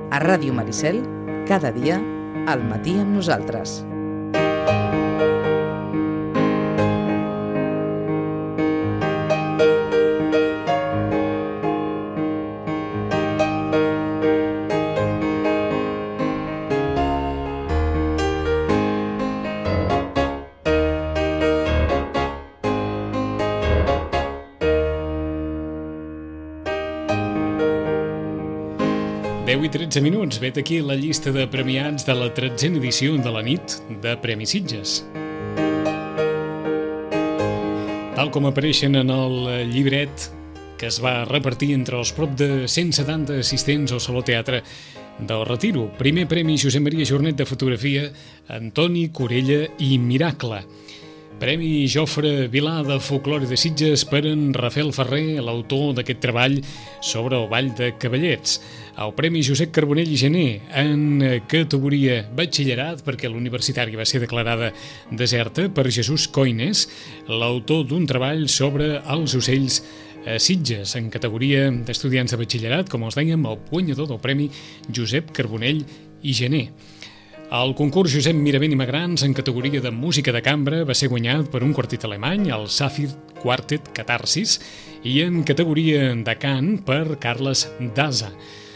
A Ràdio Maricel, cada dia, al matí amb nosaltres. I 13 minuts, vet aquí la llista de premiats de la 13a edició de la nit de Premis Sitges. Tal com apareixen en el llibret que es va repartir entre els prop de 170 assistents al Saló Teatre del Retiro. Primer premi Josep Maria Jornet de fotografia, Antoni Corella i Miracle. Premi Jofre Vilà de Folklore de Sitges per en Rafael Ferrer, l'autor d'aquest treball sobre el Ball de Cavallets. El Premi Josep Carbonell i Gené en categoria batxillerat, perquè l'universitària va ser declarada deserta, per Jesús Coines, l'autor d'un treball sobre els ocells a Sitges. En categoria d'estudiants de batxillerat, com els dèiem, el guanyador del Premi Josep Carbonell i Gené. El concurs Josep Miravent i Magrans en categoria de música de cambra va ser guanyat per un quartet alemany, el Safir Quartet Catarsis, i en categoria de cant per Carles Daza.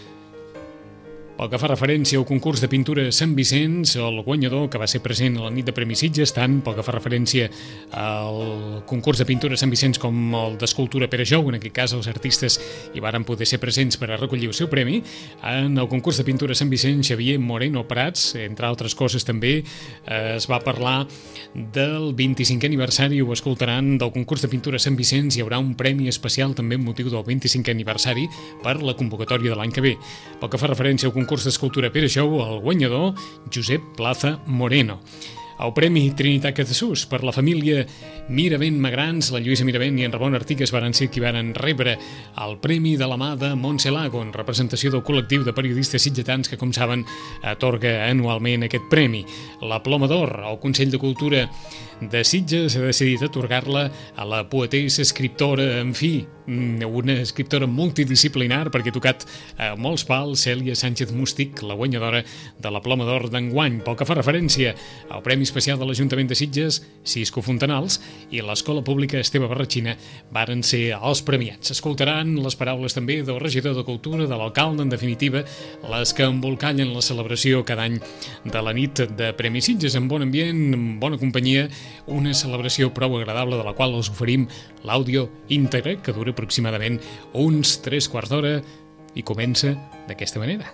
Pel que fa referència al concurs de pintura Sant Vicenç, el guanyador que va ser present a la nit de Premis Sitges, tant pel que fa referència al concurs de pintura Sant Vicenç com el d'escultura Pere Jou, en aquest cas els artistes hi varen poder ser presents per a recollir el seu premi. En el concurs de pintura Sant Vicenç, Xavier Moreno Prats, entre altres coses també, es va parlar del 25è aniversari, ho escoltaran, del concurs de pintura Sant Vicenç. Hi haurà un premi especial també amb motiu del 25è aniversari per la convocatòria de l'any que ve. Pel que fa referència al concurs d'escultura Pere Jou, el guanyador, Josep Plaza Moreno. El Premi Trinitat Catasús per la família Miravent Magrans, la Lluïsa Miravent i en Ramon Artigas varen ser qui varen rebre el premi de la mà de Montse Lago, en representació del col·lectiu de periodistes sitgetans que, com saben, atorga anualment aquest premi. La Ploma d'Or, el Consell de Cultura de Sitges ha decidit atorgar-la a la poetessa, escriptora, en fi, una escriptora multidisciplinar, perquè ha tocat molts pals, Cèlia Sánchez Mústic, la guanyadora de la Ploma d'Or d'enguany. Pel que fa referència al Premi Especial de l'Ajuntament de Sitges, Cisco Fontanals i l'Escola Pública Esteve Barratxina varen ser els premiats. Escoltaran les paraules també del regidor de Cultura, de l'alcalde, en definitiva, les que embolcallen la celebració cada any de la nit de Premis Sitges, en bon ambient, en bona companyia, una celebració prou agradable de la qual us oferim l'àudio íntegre, que dura aproximadament uns 3/4 d'hora i comença d'aquesta manera.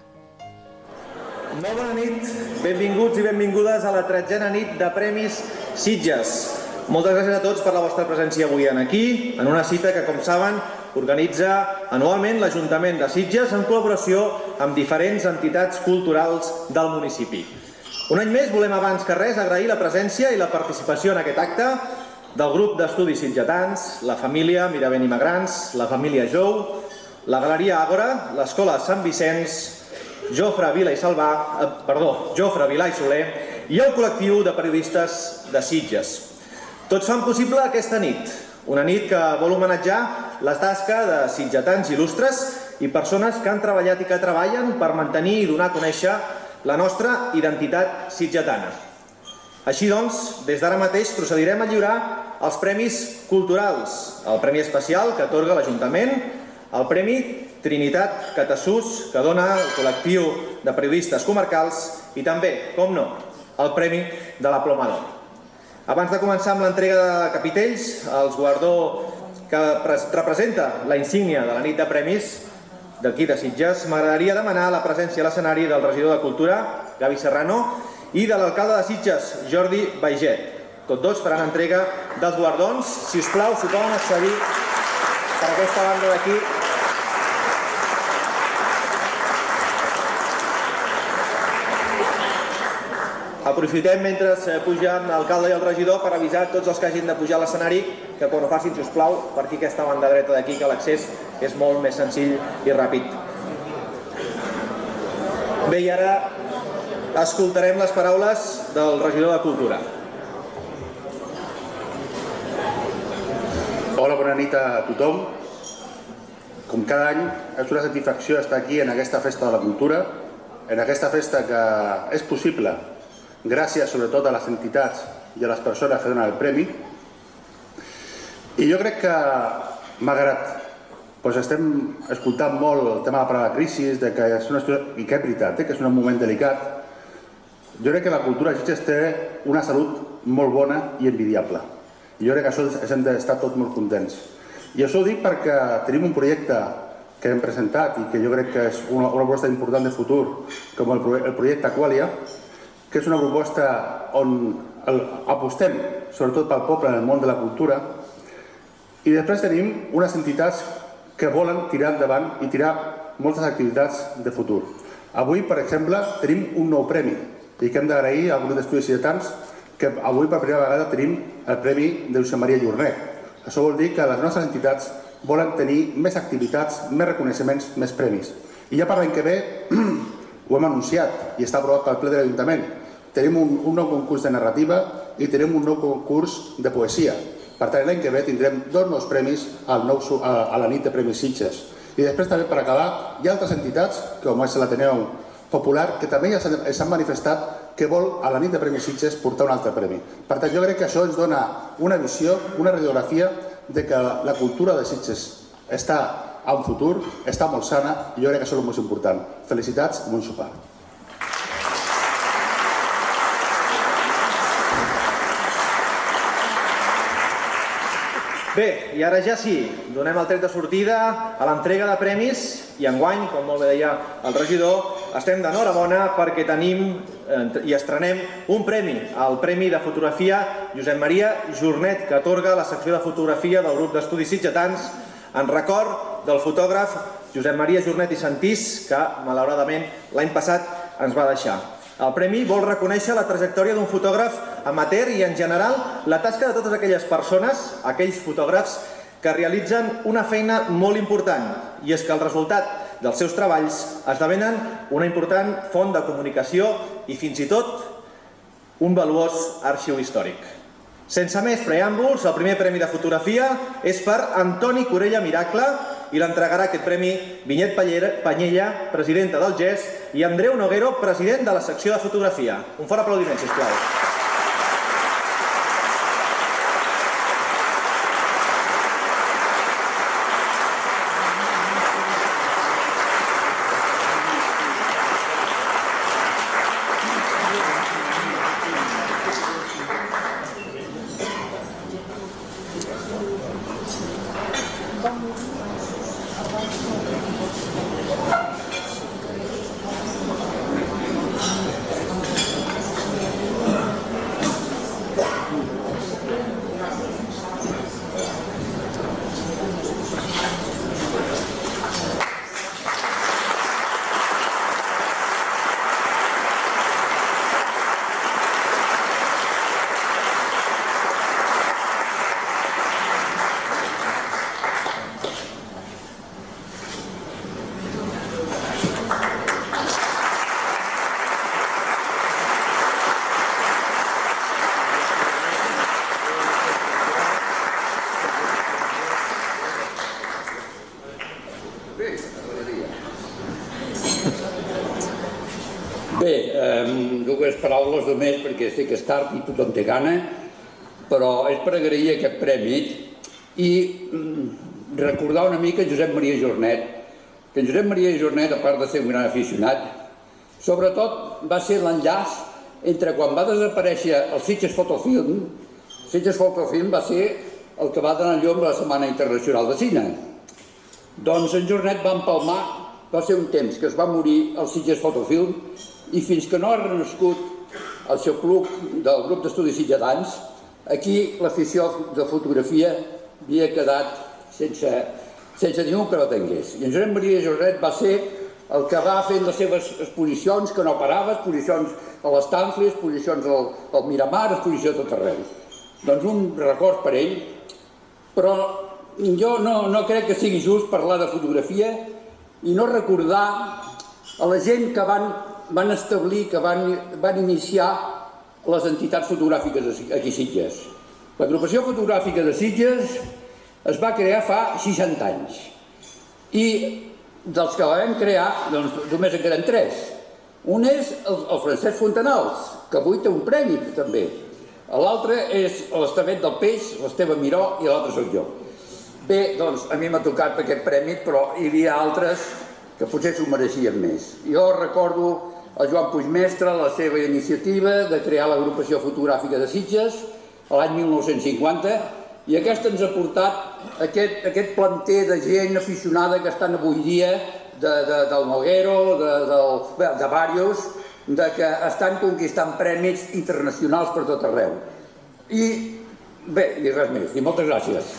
Molt bona nit, benvinguts i benvingudes a la 13a nit de Premis Sitges. Moltes gràcies a tots per la vostra presència avui aquí, en una cita que, com saben, organitza anualment l'Ajuntament de Sitges en col·laboració amb diferents entitats culturals del municipi. Un any més volem, abans que res, agrair la presència i la participació en aquest acte del grup d'estudis sitgetans, la família Miravent i Magrans, la família Jou, la Galeria Àgora, l'Escola Sant Vicenç, Jofre Vilà i Soler i el col·lectiu de periodistes de Sitges. Tots fan possible aquesta nit, una nit que vol homenatjar la tasca de sitgetans il·lustres i persones que han treballat i que treballen per mantenir i donar a conèixer la nostra identitat sitgetana. Així doncs, des d'ara mateix procedirem a lliurar els premis culturals, el premi especial que atorga l'Ajuntament, el Premi Trinitat Catasús, que dona el col·lectiu de periodistes comarcals, i també, com no, el Premi de la Ploma d'Or. Abans de començar amb l'entrega de capitells, el guardó que representa la insígnia de la nit de premis d'aquí de Sitges, m'agradaria demanar la presència a l'escenari del regidor de Cultura, Gavi Serrano, i de l'alcalde de Sitges, Jordi Baiget. Tots dos faran entrega dels guardons. Si us plau, s'ho poden accedir per aquesta banda d'aquí. Aprofitem mentre pugen l'alcalde i el regidor per avisar tots els que hagin de pujar a l'escenari que quan ho facin, si us plau, per aquí aquesta banda dreta d'aquí, que l'accés és molt més senzill i ràpid. Bé, i ara escoltarem les paraules del regidor de Cultura. Hola, bona nit a tothom. Com cada any, és una satisfacció estar aquí en aquesta Festa de la Cultura en aquesta festa que és possible gràcies sobretot a les entitats i a les persones que donen el premi. I jo crec que, malgrat estem escoltant molt el tema de la paraula crisi, i que és veritat, que és un moment delicat, jo crec que la cultura de Sitges té una salut molt bona i envidiable. I jo crec que això hem d'estar tots molt contents. I això ho dic perquè tenim un projecte que hem presentat i que jo crec que és una proposta important de futur, com el projecte Qualia, que és una proposta on apostem sobretot pel poble en el món de la cultura, i després tenim unes entitats que volen tirar endavant i tirar moltes activitats de futur. Avui, per exemple, tenim un nou premi i que hem d'agrair al grup d'estudis ciutadans que avui per primera vegada tenim el Premi de Josep Maria Jornet. Això vol dir que les nostres entitats volen tenir més activitats, més reconeixements, més premis. I ja per l'any que ve ho hem anunciat i està aprovat pel ple de l'Ajuntament. Tenim un nou concurs de narrativa i tenim un nou concurs de poesia. Per tant, l'any que ve tindrem 2 nous premis a la nit de Premis Sitges. I després també, per acabar, hi ha altres entitats, com és l'Ateneu Popular, que també ja s'han manifestat que vol a la nit de Premis Sitges portar un altre premi. Per tant, jo crec que això ens dona una visió, una radiografia de que la cultura de Sitges està a un futur, està molt sana i jo crec que això és el més important. Felicitats i bon sopar. Bé, i ara ja sí, donem el tret de sortida a l'entrega de premis i enguany, com molt bé deia el regidor, estem d'enhorabona perquè tenim i estrenem un premi, el Premi de Fotografia Josep Maria Jornet, que atorga la secció de fotografia del grup d'estudis sitgetans en record del fotògraf Josep Maria Jornet i Santís, que malauradament l'any passat ens va deixar. El premi vol reconèixer la trajectòria d'un fotògraf amateur i, en general, la tasca de totes aquelles persones, aquells fotògrafs, que realitzen una feina molt important, i és que el resultat dels seus treballs esdevenen una important font de comunicació i, fins i tot, un valuós arxiu històric. Sense més preàmbuls, el primer premi de fotografia és per Antoni Corella Miracle i l'entregarà aquest premi Vinyet Panyella, presidenta del GES, i Andreu Noguero, president de la secció de fotografia. Un fort aplaudiment, sisplau. Dues paraules només perquè sé que és tard i tothom té gana, però és per agrair aquest premi i recordar una mica Josep Maria Jornet, que Josep Maria Jornet, a part de ser un gran aficionat, sobretot va ser l'enllaç entre quan va desaparèixer el Sitges Fotofilm. Sitges Fotofilm va ser el que va donar llum a la Setmana Internacional de Cine. Doncs en Jornet va empalmar, va ser un temps que es va morir el Sitges Fotofilm i fins que no ha renascut el seu club del grup d'estudis sitgetans, aquí l'afició de fotografia havia quedat sense ningú que no tingués. I en Josep Maria Jornet va ser el que va fent les seves exposicions, que no parava, exposicions a l'Estanfli, exposicions al Miramar, exposicions a tot arreu. Doncs un record per ell, però jo no crec que sigui just parlar de fotografia i no recordar a la gent que van establir, que van iniciar les entitats fotogràfiques aquí a Sitges. L'agrupació fotogràfica de Sitges es va crear fa 60 anys i dels que la vam crear només en queden 3. Un és el Francesc Fontanals, que avui té un premi també. L'altre és l'Estavet del Peix, l'Esteve Miró, i l'altre soc jo. Bé, doncs a mi m'ha tocat aquest premi, però hi havia altres que potser s'ho mereixien més. Jo recordo el Joan Puigmestre, la seva iniciativa de crear l'agrupació fotogràfica de Sitges l'any 1950, i aquesta ens ha portat aquest planter de gent aficionada que estan avui dia del Noguero, de Varios, que estan conquistant premis internacionals per tot arreu. I bé, i res més, i moltes gràcies.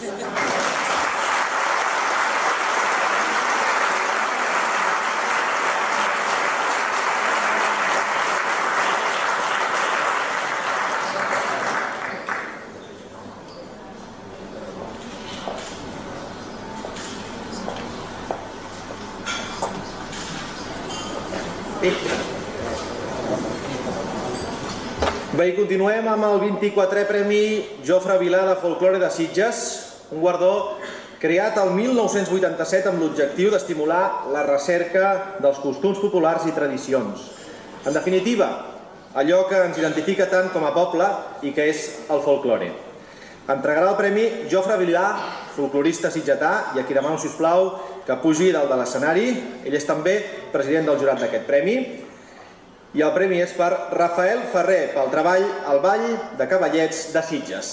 Bé, i continuem amb el 24è Premi Jofre Vilà de Folklore de Sitges, un guardó creat el 1987 amb l'objectiu d'estimular la recerca dels costums populars i tradicions. En definitiva, allò que ens identifica tant com a poble i que és el folklore. Entregarà el Premi Jofre Vilà, folclorista sitgetà, i a qui demano, sisplau, que pugi dalt de l'escenari. Ell és també president del jurat d'aquest premi. I el premi és per Rafael Ferrer, pel treball al Ball de Cavallets de Sitges.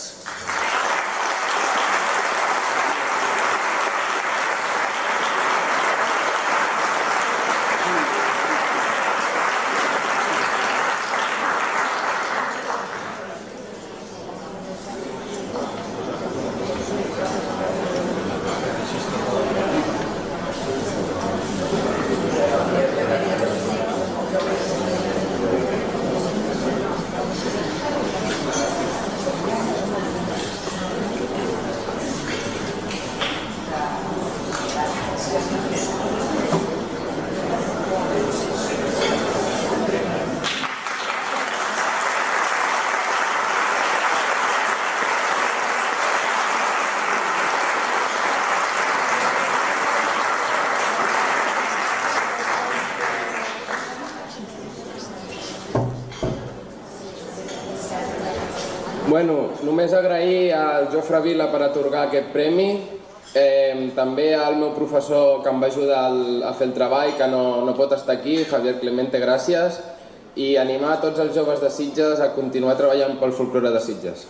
Bueno, només agrair al Jofre Vilà per atorgar aquest premi, també al meu professor que em va ajudar a fer el treball, que no pot estar aquí, Javier Clemente, gràcies, i animar tots els joves de Sitges a continuar treballant pel folklore de Sitges.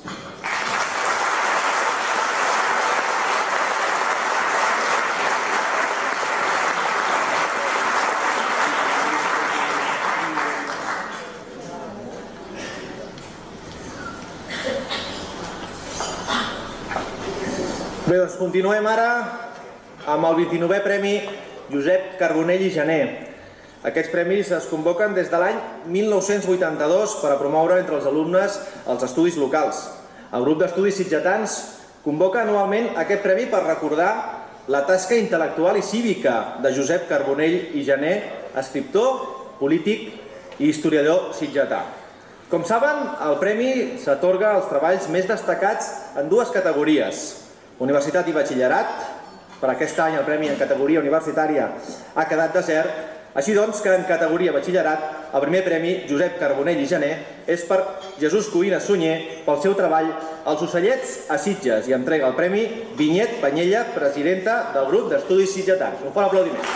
Bé, doncs continuem ara amb el 29è Premi Josep Carbonell i Jané. Aquests premis es convoquen des de l'any 1982 per a promoure entre els alumnes els estudis locals. El grup d'estudis sitgetans convoca anualment aquest premi per recordar la tasca intel·lectual i cívica de Josep Carbonell i Jané, escriptor, polític i historiador sitgetà. Com saben, el premi s'atorga als treballs més destacats en dues categories: Universitat i Batxillerat. Per aquest any el premi en categoria universitària ha quedat desert. Així doncs que en categoria Batxillerat el primer premi Josep Carbonell i Jané és per Jesús Cuina Sunyer pel seu treball Els ocellets a Sitges, i entrega el premi Vinyet Panyella, presidenta del grup d'estudis sitgetans. Un fort aplaudiment.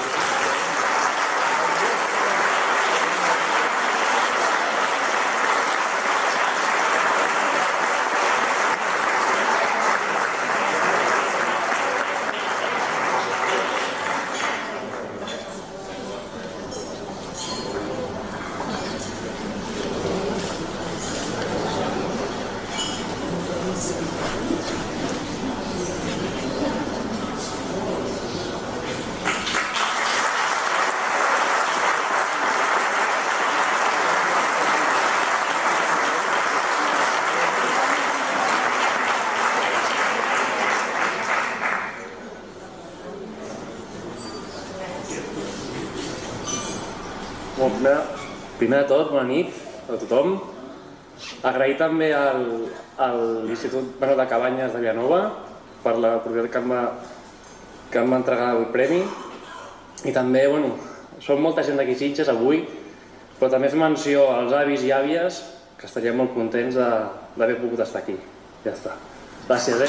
Primer de tot, bona nit a tothom. Agrair també a l'Institut de Cabanyes de Vilanova per l'oportunitat que m'ha entregat el premi. I també, som molta gent d'aquí Sitges avui però també es menció als avis i àvies, que estaríem molt contents d'haver pogut estar aquí. Ja està. Gràcies,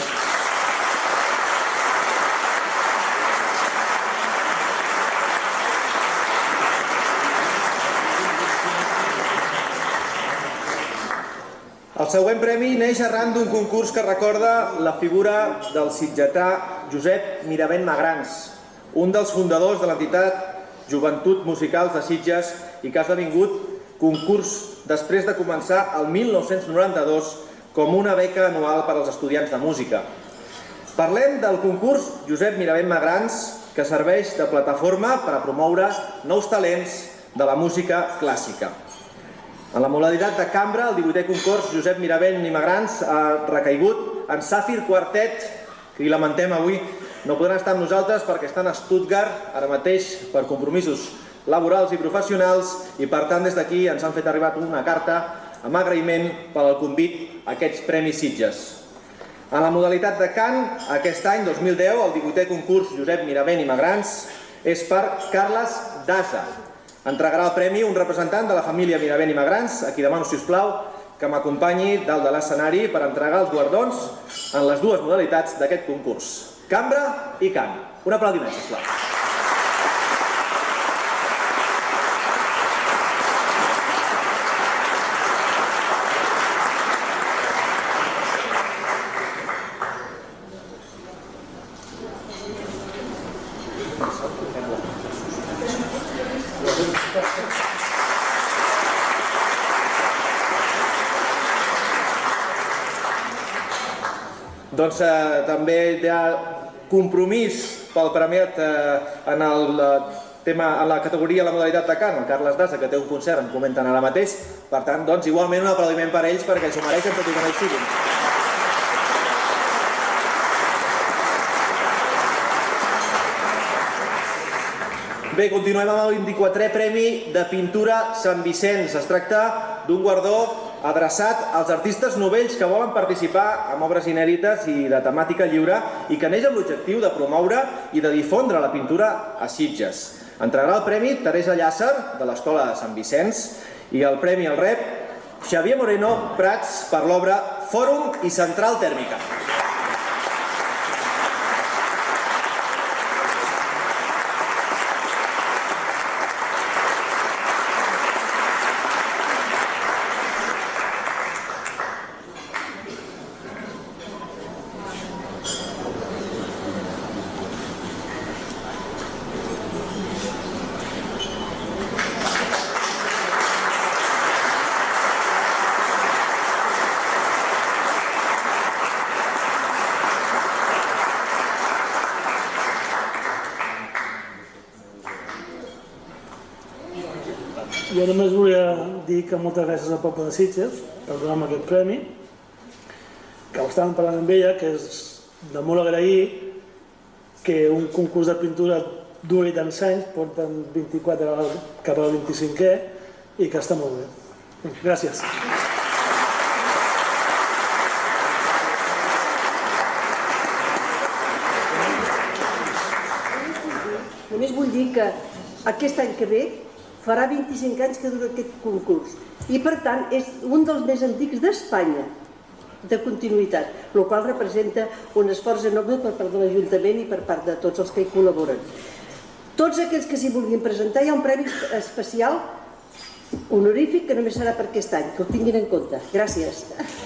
El següent premi neix arran d'un concurs que recorda la figura del sitgetà Josep Miravent Magrans, un dels fundadors de l'entitat Joventut Musicals de Sitges i que ha esdevingut concurs després de començar el 1992 com una beca anual per als estudiants de música. Parlem del concurs Josep Miravent Magrans, que serveix de plataforma per a promoure nous talents de la música clàssica. En la modalitat de cambra, el 18è concurs Josep Miravent i Magrans ha recaigut en Sàfir Quartet, que lamentem avui no podran estar amb nosaltres perquè estan a Stuttgart ara mateix per compromisos laborals i professionals i per tant des d'aquí ens han fet arribar una carta amb agraïment per al convit a aquests Premis Sitges. En la modalitat de cant, aquest any, 2010, el 18è concurs Josep Miravent i Magrans és per Carles Daza. Entregarà el premi un representant de la família Miravent i Magrans, a qui demano, sisplau, que m'acompanyi dalt de l'escenari per entregar els guardons en les dues modalitats d'aquest concurs, cambra i cant. Un aplaudiment, sisplau. Doncs també hi ha compromís pel premiat en la categoria, la modalitat de cant, el Carles Daza, que té un concert, em comenten ara mateix. Per tant, doncs, igualment un aplaudiment per ells perquè s'ho mereixen tot i que no hi siguin. Bé, continuem amb el 24è Premi de Pintura Sant Vicenç. Es tracta d'un guardó adreçat als artistes novells que volen participar en obres inèdites i de temàtica lliure i que neix amb l'objectiu de promoure i de difondre la pintura a Sitges. Entregarà el premi Teresa Llàcer, de l'Escola de Sant Vicenç, i el premi el rep Xavier Moreno Prats per l'obra Fòrum i Central Tèrmica. Jo només volia dir que moltes gràcies al poble de Sitges per donar-me aquest premi, que ho estàvem parlant amb ella, que és de molt agrair que un concurs de pintura duri tants anys, porten 24 cap al 25è, i que està molt bé. Gràcies. Només vull dir que aquest any que ve farà 25 anys que dura aquest concurs i per tant és un dels més antics d'Espanya de continuïtat, el qual representa un esforç enorme per part de l'Ajuntament i per part de tots els que hi col·laboren. Tots aquells que s'hi vulguin presentar, hi ha un premi especial honorífic que només serà per aquest any, que ho tinguin en compte. Gràcies.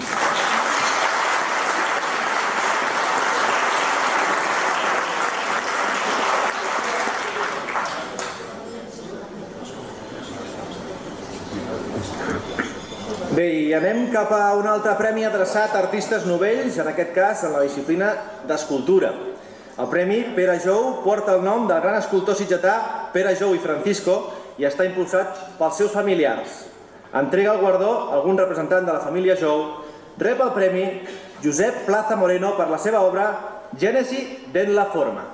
Bé, i anem cap a un altre premi adreçat a artistes novells, en aquest cas en la disciplina d'escultura. El premi Pere Jou porta el nom del gran escultor sitgetà Pere Jou i Francisco i està impulsat pels seus familiars. Entrega el guardó algun representant de la família Jou, rep el premi Josep Plaza Moreno per la seva obra Gènesi d'en la forma.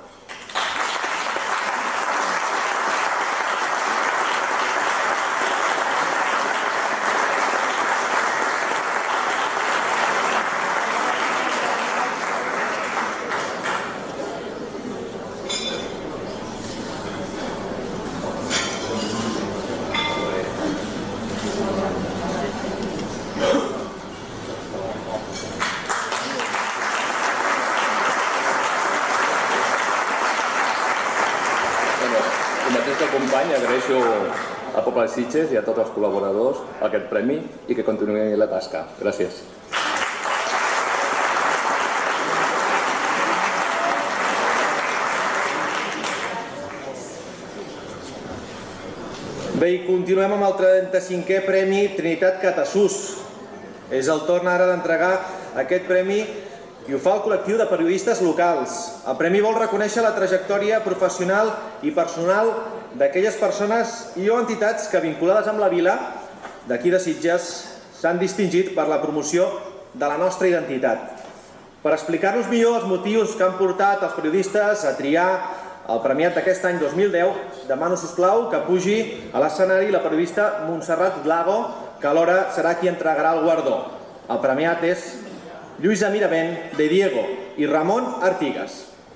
el mateix que el company, agraeixo al poble de Sitges i a tots els col·laboradors aquest premi i que continuïn la tasca. Gràcies. Bé, i continuem amb el 35è Premi Trinitat Catasús. És el torn ara d'entregar aquest premi i ho fa el col·lectiu de periodistes locals. El premi vol reconèixer la trajectòria professional i personal d'aquelles persones i o entitats que, vinculades amb la vila d'aquí de Sitges, s'han distingit per la promoció de la nostra identitat. Per explicar-nos millor els motius que han portat els periodistes a triar el premiat d'aquest any 2010, demano, sisplau, que pugi a l'escenari la periodista Montserrat Lago, que alhora serà qui entregarà el guardó. El premiat és Lluïsa Miravent, de Diego i Ramon Artigas.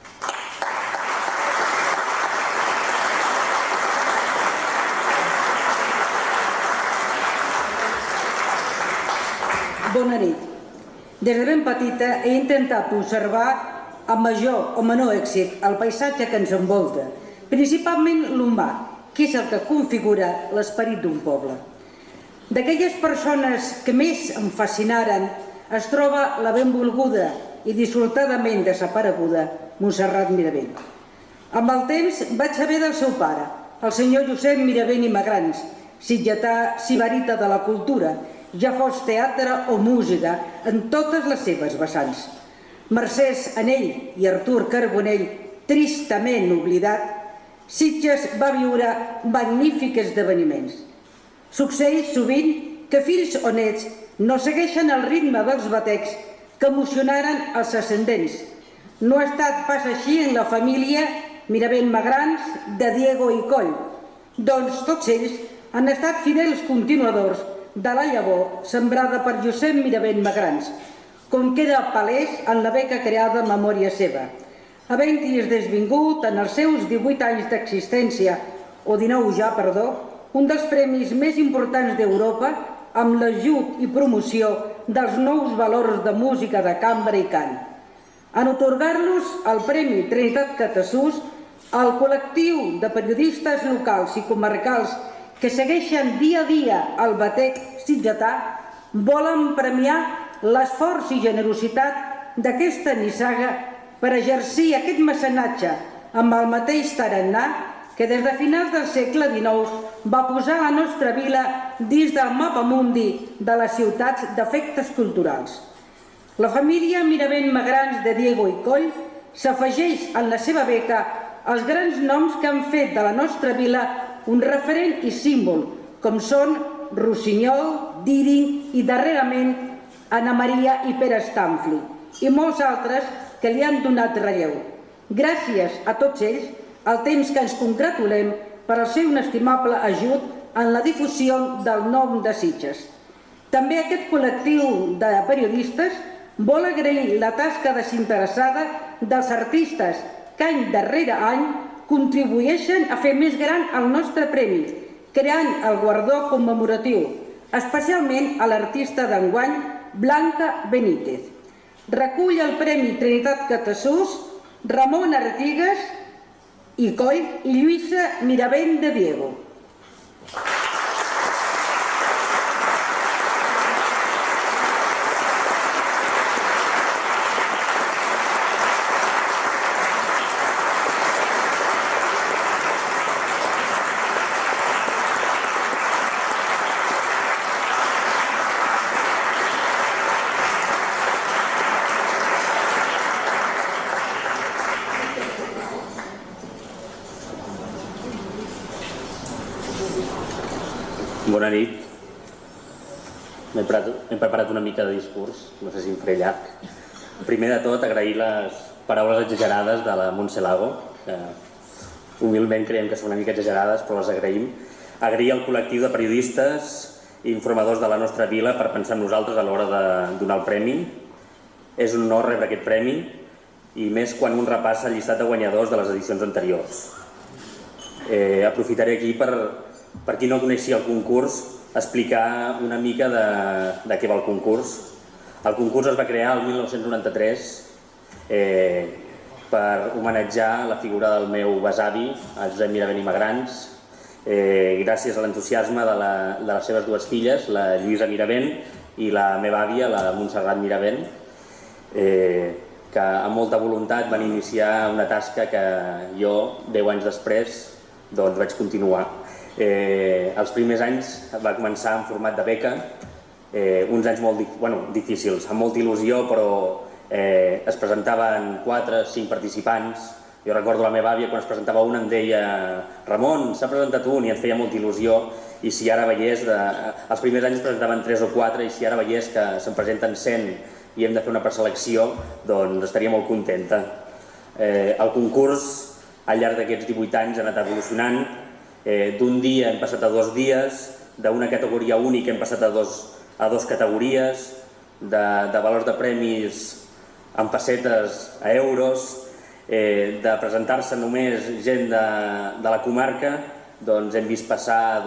Bona nit. Des de ben petita he intentat conservar amb major o menor èxit el paisatge que ens envolta, principalment l'humà, que és el que configura l'esperit d'un poble. D'aquelles persones que més em fascinaren es troba la benvolguda i dissortadament desapareguda Montserrat Miravent. Amb el temps vaig saber del seu pare, el senyor Josep Miravent i Magrans, sitgetà sibarita de la cultura, ja fos teatre o música en totes les seves vessants. Mercès Anell i Artur Carbonell, tristament oblidat, Sitges va viure magnífics esdeveniments. Succeeix sovint que fills o nets no segueixen el ritme dels batecs que emocionaren els ascendents. No ha estat pas així en la família Miravent Magrans, de Diego i Coll, doncs tots ells han estat fidels continuadors de la llavor sembrada per Josep Miravent Magrans, com queda palès en la beca creada en memòria seva. Havent-hi desvingut en els seus 18 anys d'existència, o 19 ja, perdó, un dels premis més importants d'Europa amb l'ajut i promoció dels nous valors de música de cambra i cant. En atorgar-los el Premi Trinitat Catasús, el col·lectiu de periodistes locals i comarcals que segueixen dia a dia el batec sitgetà volen premiar l'esforç i generositat d'aquesta nissaga per exercir aquest mecenatge amb el mateix tarannà que des de finals del segle XIX va posar la nostra vila dins del mapamundi de les ciutats d'efectes culturals. La família Miravent Magrans de Diego i Coll s'afegeix en la seva beca als grans noms que han fet de la nostra vila un referent i símbol, com són Rossinyol, Díring i darrerament Anna Maria i Pere Stamfli, i molts altres que li han donat relleu. Gràcies a tots ells, el temps que ens congratulem per el seu inestimable ajut en la difusió del nom de Sitges. També aquest col·lectiu de periodistes vol agrair la tasca desinteressada dels artistes que any darrere any contribueixen a fer més gran el nostre premi, creant el guardó commemoratiu, especialment a l'artista d'enguany, Blanca Benítez. Recull el Premi Trinitat Catasús Ramon Artigas i Coll i Lluïsa Miravent de Diego. Bona nit. M'he preparat una mica de discurs, no sé si em faré llarg. Primer de tot, agrair les paraules exagerades de la Montse Lago, que humilment creiem que són una mica exagerades, però les agraïm. Agrair al col·lectiu de periodistes i informadors de la nostra vila per pensar en nosaltres a l'hora de donar el premi. És un honor rebre aquest premi, i més quan un repassa el llistat de guanyadors de les edicions anteriors. Aprofitaré aquí per qui no coneixia el concurs, explicar una mica de què va el concurs. El concurs es va crear el 1993 per homenatjar la figura del meu besavi, el Josep Miravent i Magrans, gràcies a l'entusiasme de les seves dues filles, la Lluïsa Miravent i la meva àvia, la Montserrat Miravent, que amb molta voluntat van iniciar una tasca que jo, 10 anys després, vaig continuar. Els primers anys va començar en format de beca, uns anys molt difícils, amb molta il·lusió, però es presentaven 4 o 5 participants. Jo recordo la meva àvia, quan es presentava un em deia «Ramon, s'ha presentat un», i ens feia molta il·lusió, i si ara veiés, els primers anys es presentaven 3 o 4, i si ara veiés que se'n presenten 100 i hem de fer una preselecció, doncs estaria molt contenta. El concurs, al llarg d'aquests 18 anys, ha anat evolucionant. D'un dia hem passat a 2 dies, d'una categoria única hem passat a 2 categories, de valors de premis en pessetes a euros, de presentar-se només gent de la comarca, doncs hem vist passar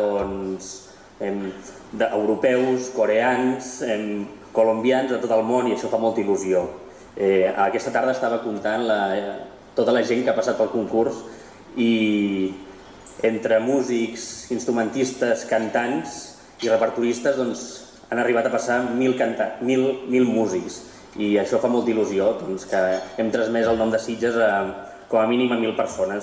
europeus, coreans, colombians, de tot el món, i això fa molta il·lusió. Aquesta tarda estava comptant tota la gent que ha passat pel concurs, i entre músics, instrumentistes, cantants i repertoristes han arribat a passar 1.000 músics. I això fa molta il·lusió, que hem transmès el nom de Sitges com a mínim a 1.000 persones.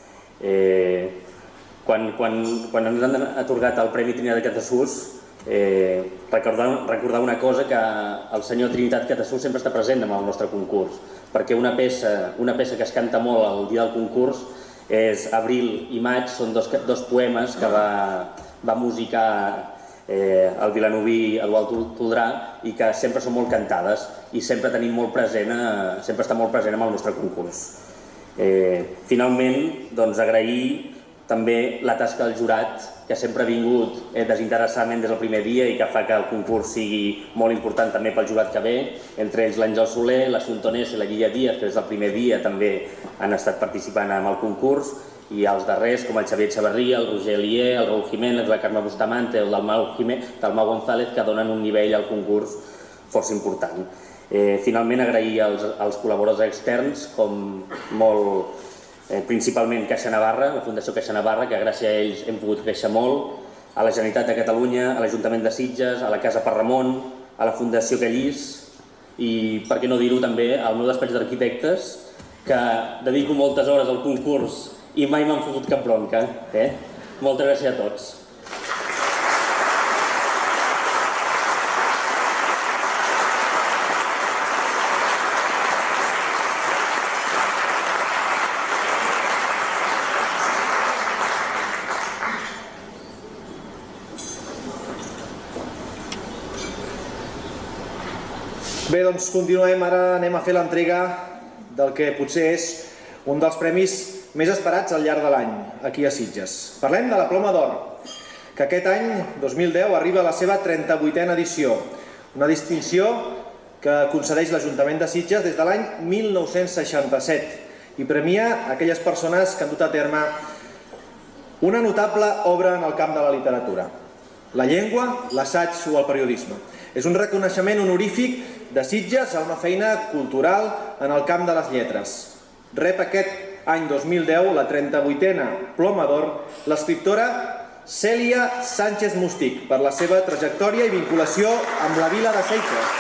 Quan ens han atorgat el Premi Trinitat Catasús, recordar una cosa, que el senyor Trinitat Catasús sempre està present en el nostre concurs, perquè una peça que es canta molt el dia del concurs és Abril i Maig, són dos poemes que va musicar el vilanoví Eduard Toldrà, i que sempre són molt cantades i sempre tenim molt present, sempre està molt present en el nostre concurs. Finalment, agrair també la tasca del jurat, que sempre ha vingut desinteressadament des del primer dia i que fa que el concurs sigui molt important també pel jurat que ve, entre ells l'Àngel Soler, l'Assumpta Onés i la Guilla Díaz, que des del primer dia també han estat participant en el concurs, i els darrers, com el Xavier Xavarria, el Roger Elier, el Raúl Jiménez, la Carme Bustamante o el Dalmau González, que donen un nivell al concurs força important. Finalment, agrair als col·laboradors externs, principalment Caixa Navarra, la Fundació Caixa Navarra, que gràcies a ells hem pogut créixer molt, a la Generalitat de Catalunya, a l'Ajuntament de Sitges, a la Casa Parramon, a la Fundació Callís i, per què no dir-ho, també al meu despatx d'arquitectes, que dedico moltes hores al concurs i mai m'han fotut cap bronca. Moltes gràcies a tots. Bé, doncs continuem. Ara anem a fer l'entrega del que potser és un dels premis més esperats al llarg de l'any, aquí a Sitges. Parlem de la Ploma d'Or, que aquest any, 2010, arriba a la seva 38a edició. Una distinció que concedeix l'Ajuntament de Sitges des de l'any 1967 i premia aquelles persones que han dut a terme una notable obra en el camp de la literatura. La llengua, l'assaig o el periodisme. És un reconeixement honorífic de Sitges a una feina cultural en el camp de les lletres. Rep aquest any 2010 la 38a Ploma d'Or l'escriptora Cèlia Sánchez Mustic per la seva trajectòria i vinculació amb la vila de Sitges.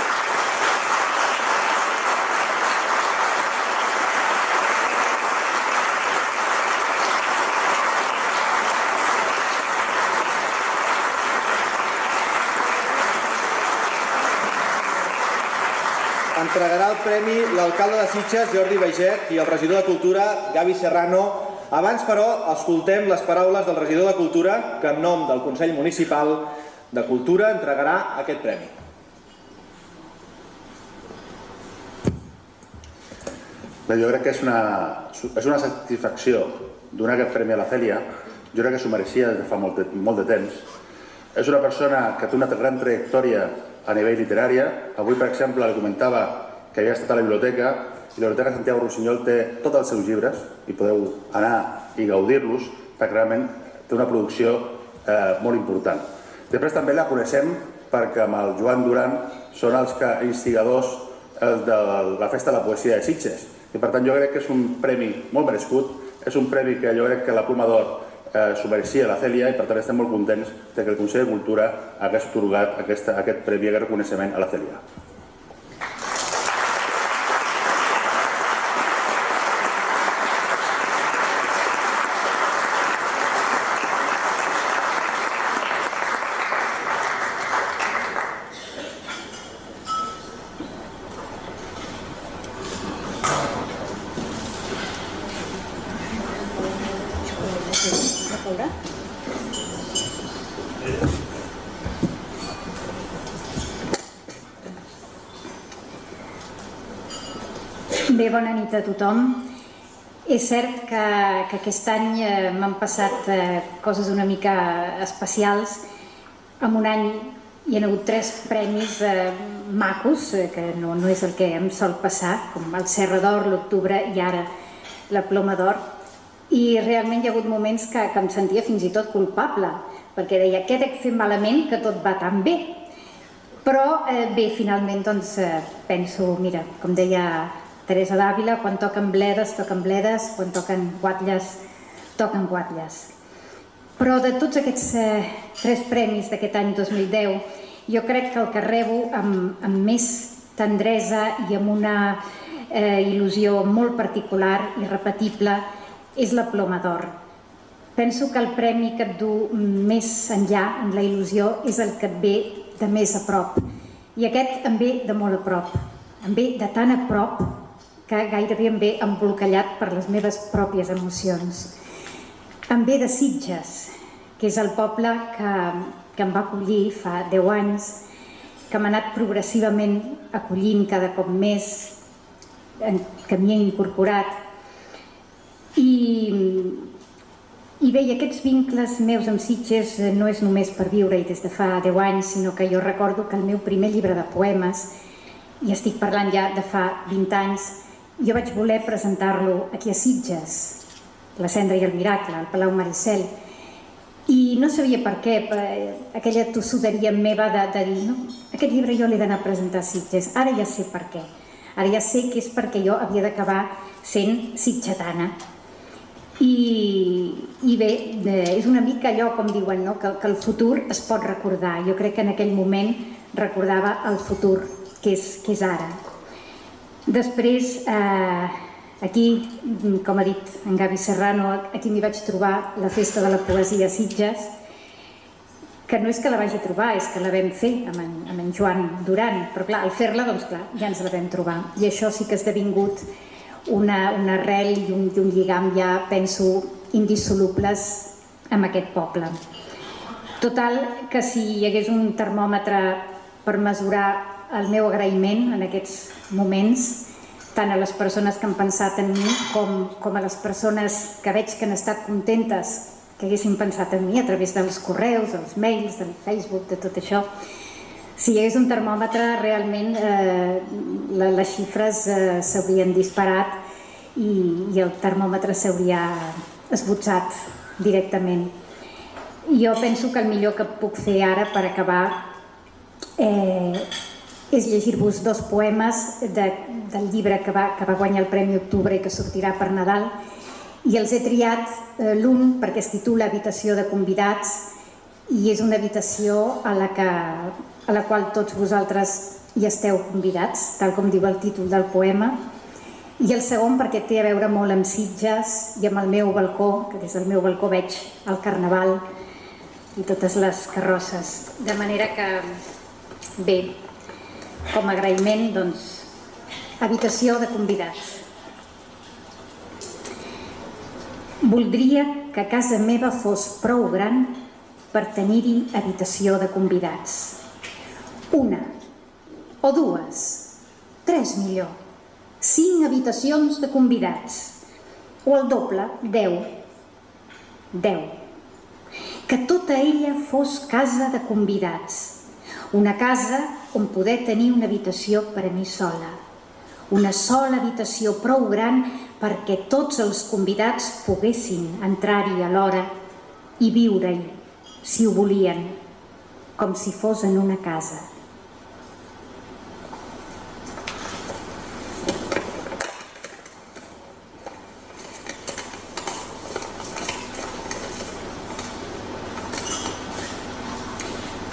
Entregarà el premi l'alcalde de Sitges, Jordi Baiget, i el regidor de Cultura, Gavi Serrano. Abans, però, escoltem les paraules del regidor de Cultura, que en nom del Consell Municipal de Cultura entregarà aquest premi. Bé, jo crec que és una satisfacció donar aquest premi a la Cèlia. Jo crec que s'ho mereixia des de fa molt de temps. És una persona que té una gran trajectòria a nivell literari. Avui, per exemple, li comentava que havia estat a la biblioteca i la Biblioteca Santiago Rossinyol té tots els seus llibres i podeu anar i gaudir-los perquè realment té una producció molt important. Després també la coneixem perquè amb el Joan Duran són els instigadors de la Festa de la Poesia de Sitges, I per tant jo crec que és un premi molt merescut, és un premi que jo crec que la Ploma d'Or s'ho mereixia la Cèlia i per tant estem molt contents que el Consell de Cultura hagués atorgat aquest premi, aquest reconeixement a la Cèlia. Bé, bona nit a tothom. És cert que aquest any m'han passat coses una mica especials. En un any hi ha hagut 3 premis macos, que no és el que em sol passar, com el Serra d'Or, l'Octubre i ara la Ploma d'Or. I realment hi ha hagut moments que em sentia fins i tot culpable, perquè deia, què he fet malament que tot va tan bé? Però bé, finalment doncs penso, mira, com deia Teresa d'Àvila, quan toquen bledes, quan toquen guatlles, toquen guatlles. Però de tots aquests 3 premis d'aquest any 2010, jo crec que el que rebo amb més tendresa i amb una il·lusió molt particular i repetible és la Ploma d'Or. Penso que el premi que et du més enllà en la il·lusió és el que et ve de més a prop. I aquest em ve de molt a prop. Em ve de tan a prop que gairebé em ve embolcallat per les meves pròpies emocions. Em ve de Sitges, que és el poble que em va acollir fa 10 anys, que m'ha anat progressivament acollint cada cop més, que m'hi he incorporat. I bé, aquests vincles meus amb Sitges no és només per viure-hi des de fa 10 anys, sinó que jo recordo que el meu primer llibre de poemes, i estic parlant ja de fa 20 anys, jo vaig voler presentar-lo aquí a Sitges, La cendra i el miracle, al Palau Maricel, i no sabia per què, aquella tossuderia meva de dir, no, aquest llibre jo l'he d'anar a presentar a Sitges, ara ja sé per què, ara ja sé que és perquè jo havia d'acabar sent sitgetana. I bé, és una mica allò, com diuen, que el futur es pot recordar. Jo crec que en aquell moment recordava el futur, que és ara. Després, aquí, com ha dit en Gavi Serrano, aquí m'hi vaig trobar la Festa de la Poesia a Sitges, que no és que la vagi trobar, és que la vam fer amb en Joan Duran, però clar, al fer-la, doncs clar, ja ens la vam trobar. I això sí que ha esdevingut una arrel i un lligam, ja penso, indissolubles amb aquest poble. Total, que si hi hagués un termòmetre per mesurar el meu agraïment en aquests moments, tant a les persones que han pensat en mi com a les persones que veig que han estat contentes que haguessin pensat en mi a través dels correus, dels mails, del Facebook, de tot això. Si hi hagués un termòmetre, realment les xifres s'haurien disparat i el termòmetre s'hauria esbotzat directament. Jo penso que el millor que puc fer ara per acabar és llegir-vos 2 poemes del llibre que va guanyar el Premi Octubre i que sortirà per Nadal, i els he triat l'un perquè es titula Habitació de convidats i és una habitació a la qual tots vosaltres hi esteu convidats, tal com diu el títol del poema, i el segon perquè té a veure molt amb Sitges i amb el meu balcó, que des del meu balcó veig el Carnaval i totes les carrosses. De manera que, bé, com a agraïment, doncs, habitació de convidats. Voldria que casa meva fos prou gran per tenir-hi habitació de convidats. 1 o 2, 3 millor, 5 habitacions de convidats, o el doble, 10. Que tota ella fos casa de convidats, una casa on poder tenir una habitació per a mi sola, una sola habitació prou gran perquè tots els convidats poguessin entrar-hi alhora i viure-hi, si ho volien, com si fos en una casa.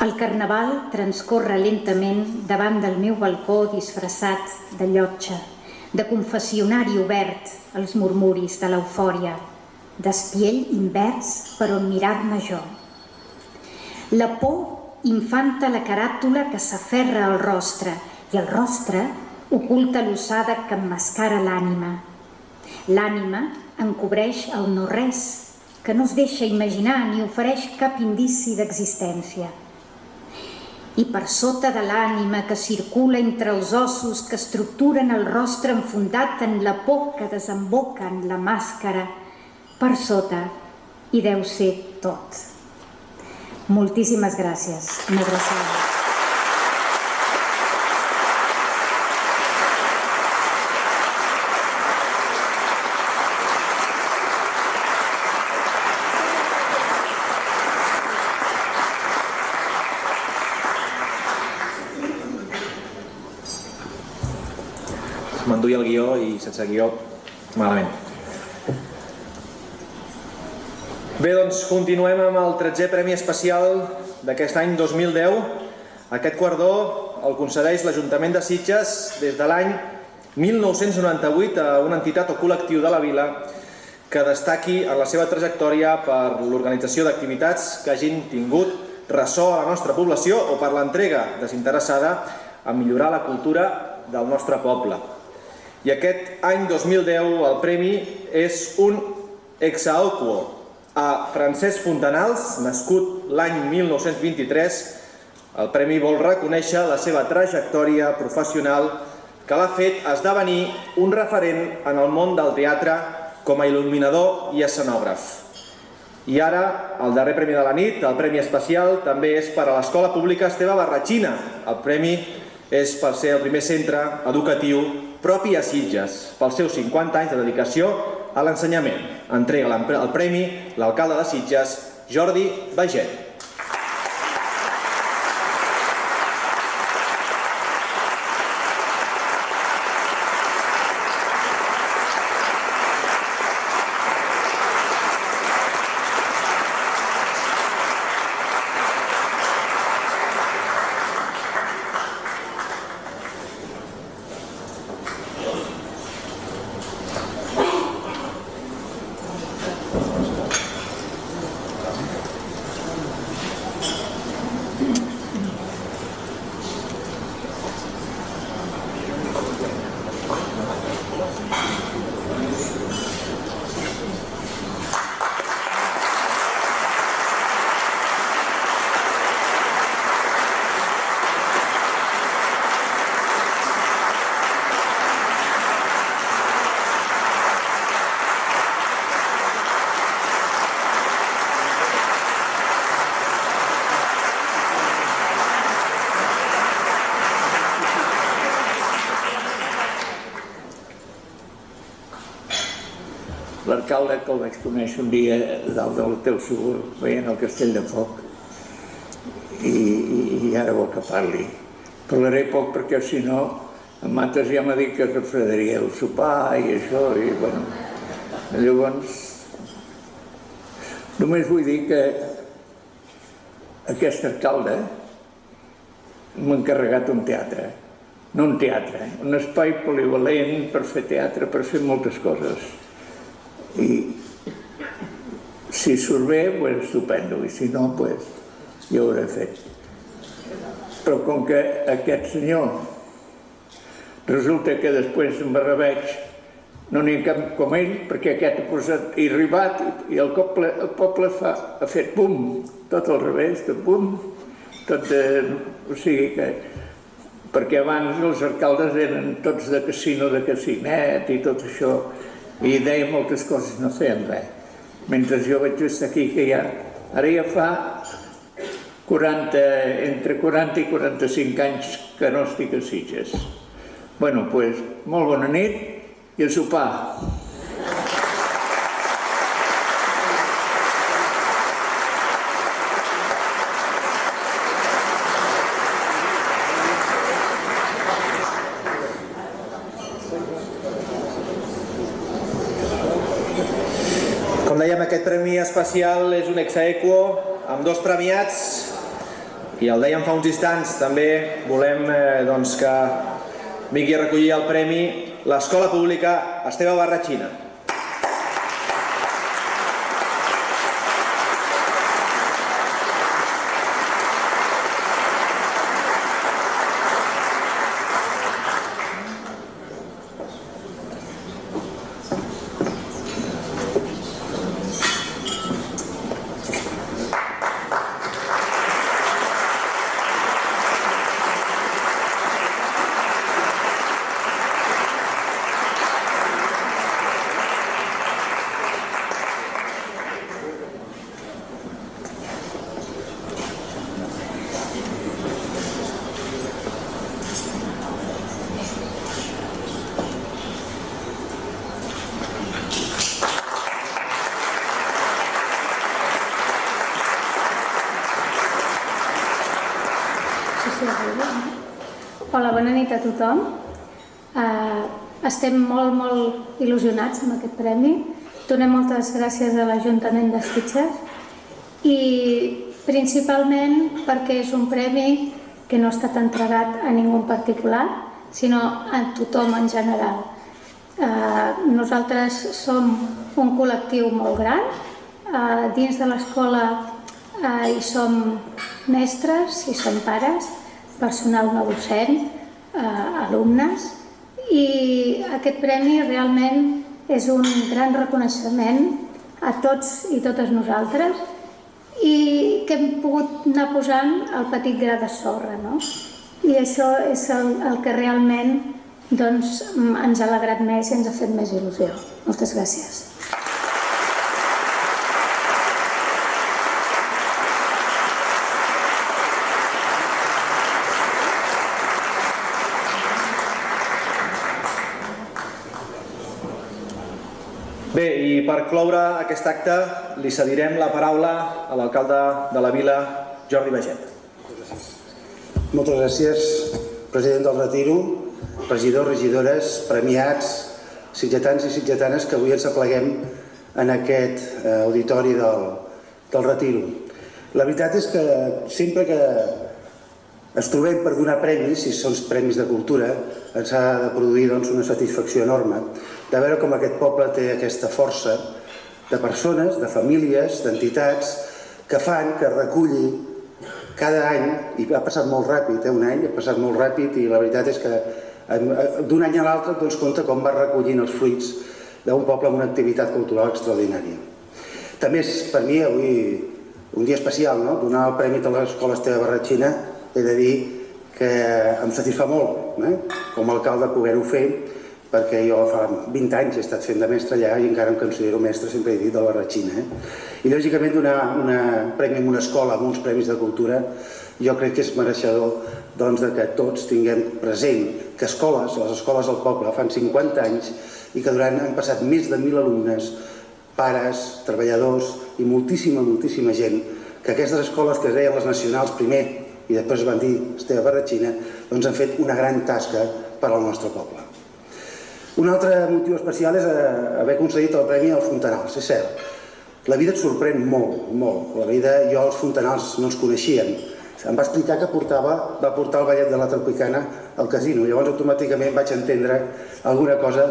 El carnaval transcorre lentament davant del meu balcó disfressat de llotja, de confessionari obert als murmuris de l'eufòria, d'espiell invers per on mirar-me jo. La por infanta la caràtula que s'aferra al rostre i el rostre oculta l'ossada que emmascara l'ànima. L'ànima encobreix el no-res, que no es deixa imaginar ni ofereix cap indici d'existència. I per sota de l'ànima que circula entre els ossos que estructuren el rostre enfundat en la por que desemboca en la màscara, per sota hi deu ser tot. Moltíssimes gràcies. Una abraçada. M'enduia el guió i sense guió, malament. Bé, doncs continuem amb el 13è Premi Especial d'aquest any 2010. Aquest guardó el concedeix l'Ajuntament de Sitges des de l'any 1998 a una entitat o col·lectiu de la vila que destaqui en la seva trajectòria per l'organització d'activitats que hagin tingut ressò a la nostra població o per l'entrega desinteressada a millorar la cultura del nostre poble. I aquest any 2010 el premi és un ex aequo a Francesc Fontanals, nascut l'any 1923. El premi vol reconèixer la seva trajectòria professional que l'ha fet esdevenir un referent en el món del teatre com a il·luminador i escenògraf. I ara, el darrer premi de la nit, el premi especial, també és per a l'Escola Pública Esteve Barratxina. El premi és per ser el primer centre educatiu propi a Sitges, pels seus 50 anys de dedicació a l'ensenyament. Entrega el premi l'alcalde de Sitges, Jordi Baget. L'alcalde que el vaig conèixer un dia dalt del teu segur veient el Castell de Foc i ara vol que parli. Parlaré poc perquè si no en Mates ja m'ha dit que refredaria el sopar i això i bueno, llavors només vull dir que aquest alcalde m'ha encarregat un teatre, no un teatre, un espai polivalent per fer teatre, per fer moltes coses. I si surt bé, pues estupendo, i si no, pues ja ho hauré fet. Però com que aquest senyor resulta que després em barreveig, no n'hi ha cap com ell, perquè aquest ha posat i arribat i el poble ha fet bum, tot al revés, tot bum, tot de... o sigui que... perquè abans els alcaldes eren tots de casino, de casinet i tot això, i deia moltes coses, no feien res. Mentre jo vaig estar aquí, que ja, ara ja fa entre 40 i 45 anys que no estic a Sitges. Bueno, doncs, molt bona nit i a sopar. Com dèiem, aquest premi especial és un ex aequo amb dos premiats I el dèiem fa uns instants, també volem que vingui a recollir el premi l'Escola Pública Esteve Barratxina. Hola, bona nit a tothom. Estem molt il·lusionats amb aquest premi. Donem moltes gràcies a l'Ajuntament de Sitges i principalment perquè és un premi que no ha estat entregat a ningú en particular, sinó a tothom en general. Nosaltres som un col·lectiu molt gran. Dins de l'escola hi som mestres, hi som pares, personal no docent, alumnes, i aquest premi realment és un gran reconeixement a tots i totes nosaltres i que hem pogut anar posant el petit gra de sorra, no? I això és el que realment ens ha alegrat més i ens ha fet més il·lusió. Moltes gràcies. Bé, i per cloure aquest acte li cedirem la paraula a l'alcalde de la vila, Jordi Baget. Moltes gràcies, president del Retiro, regidors, regidores, premiats, sitgetans i sitgetanes que avui ens apleguem en aquest auditori del Retiro. La veritat és que sempre que ens trobem per donar premis, si són premis de cultura, ens ha de produir una satisfacció enorme de veure com aquest poble té aquesta força de persones, de famílies, d'entitats que fan que reculli cada any, i ha passat molt ràpid, un any ha passat molt ràpid i la veritat és que d'un any a l'altre et dones compte com va recollint els fruits d'un poble amb una activitat cultural extraordinària. També és per mi avui un dia especial, donar el premi a l'Escola Esteve Barratxina. He de dir que em satisfà molt, com a alcalde, poder-ho fer, perquè jo fa 20 anys he estat fent de mestre allà i encara em considero mestre, sempre he dit, de la Barratxina. I lògicament donar un premi a una escola amb uns premis de cultura jo crec que és mereixedor que tots tinguem present que les escoles del poble fan 50 anys i que han passat més de 1.000 alumnes, pares, treballadors i moltíssima gent, que aquestes escoles que es deien les nacionals primer i després van dir Esteve Barratxina, han fet una gran tasca per al nostre poble. Un altre motiu especial és haver concedit el premi als Fontanals. És cert, la vida et sorprèn molt. La vida, jo els Fontanals no els coneixien. Em va explicar que va portar el ballet de la Tropicana al casino. Llavors automàticament vaig entendre alguna cosa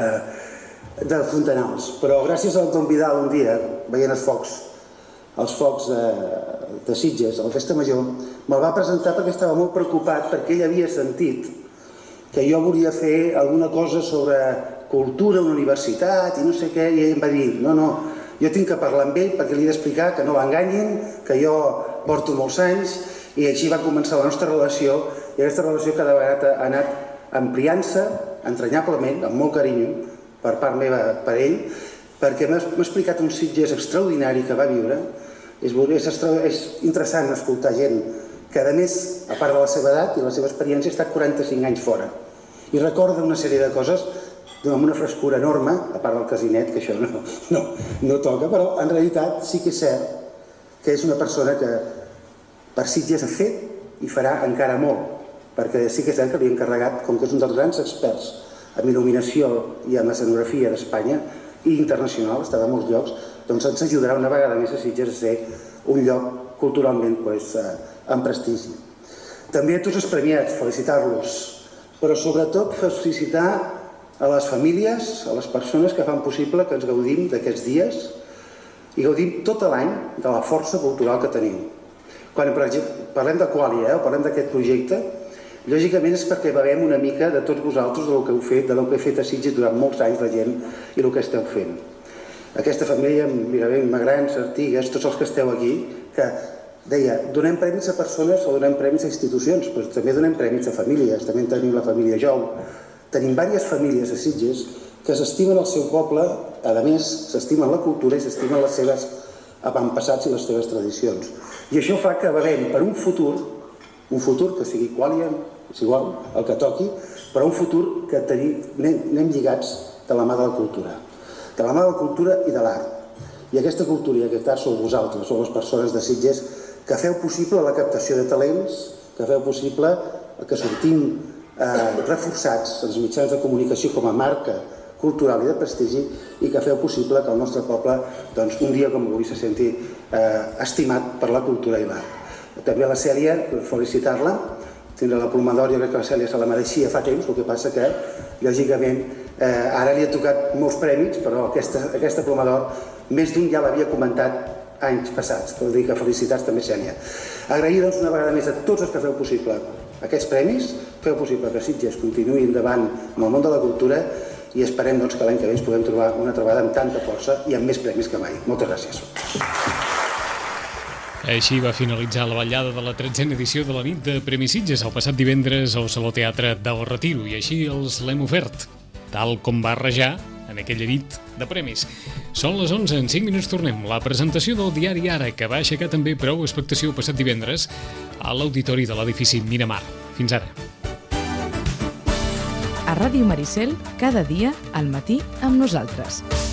dels Fontanals. Però gràcies al Don Vidal un dia, veient els focs de Sitges, a la Festa Major, me'l va presentar perquè estava molt preocupat perquè ell havia sentit que jo volia fer alguna cosa sobre cultura a una universitat i no sé què, i ell em va dir, no, jo tinc que parlar amb ell perquè li he d'explicar que no l'enganyin, que jo porto molts anys, i així va començar la nostra relació, i aquesta relació cada vegada ha anat ampliant-se, entranyablement, amb molt carinyo, per part meva per ell, perquè m'ha explicat un Sitges extraordinari que va viure. És interessant escoltar gent que, a més, a part de la seva edat i la seva experiència, ha estat 45 anys fora. I recorda una sèrie de coses amb una frescura enorme, a part del casinet, que això no toca, però en realitat sí que és cert que és una persona que per Sitges ha fet i farà encara molt, perquè sí que és cert que li ha encarregat, com que és un dels grans experts en il·luminació i en escenografia d'Espanya i internacional, està a molts llocs, doncs ens ajudarà una vegada més a Sitges a ser un lloc culturalment amb prestigi. També a tots els premiats, felicitar-los, però sobretot felicitar a les famílies, a les persones que fan possible que ens gaudim d'aquests dies i gaudim tot l'any de la força cultural que tenim. Quan, per exemple, parlem de Qualia, o parlem d'aquest projecte, lògicament és perquè bevem una mica de tots vosaltres del que heu fet a Sitges durant molts anys la gent i el que esteu fent. Aquesta família, Miravent, Magrans, Artigues, tots els que esteu aquí, que deia, donem premis a persones o donem premis a institucions, però també donem premis a famílies, també tenim la família Jou, tenim diverses famílies a Sitges que s'estimen el seu poble, a més s'estimen la cultura i s'estimen les seves avantpassats i les seves tradicions. I això fa que bevem per un futur que sigui Qualia, és igual, el que toqui, però un futur que anem lligats de la mà de la cultura. De la mà de la cultura i de l'art. I aquesta cultura i aquest art sou vosaltres, sou les persones de Sitges que feu possible la captació de talents, que feu possible que sortim reforçats als mitjans de comunicació com a marca cultural i de prestigi i que feu possible que el nostre poble un dia com avui se senti estimat per la cultura i l'art. També a la Cèlia, felicitar-la, tindre la Ploma d'Or, jo crec que la Cèlia se la mereixia fa temps, el que passa que, lògicament, ara li ha tocat molts prèmits, però aquesta Ploma d'Or, més d'un ja l'havia comentat anys passats, vol dir que felicitats també, Cèlia. Agrair, doncs, una vegada més a tots els que feu possible aquests premis, feu possible que Sitges continuï endavant amb el món de la cultura i esperem que l'any que ve ens puguem trobar una trobada amb tanta força i amb més premis que mai. Moltes gràcies. Així va finalitzar la vetllada de la 13a edició de la nit de Premis Sitges el passat divendres al Saló Teatre del Retiro i així els l'hem ofert, tal com va rajar en aquella nit de premis. Són les 11, en 5 minuts tornem. La presentació del diari Ara, que va aixecar també prou expectació el passat divendres a l'auditori de l'edifici Miramar. Fins ara. A Ràdio Maricel, cada dia al matí amb nosaltres.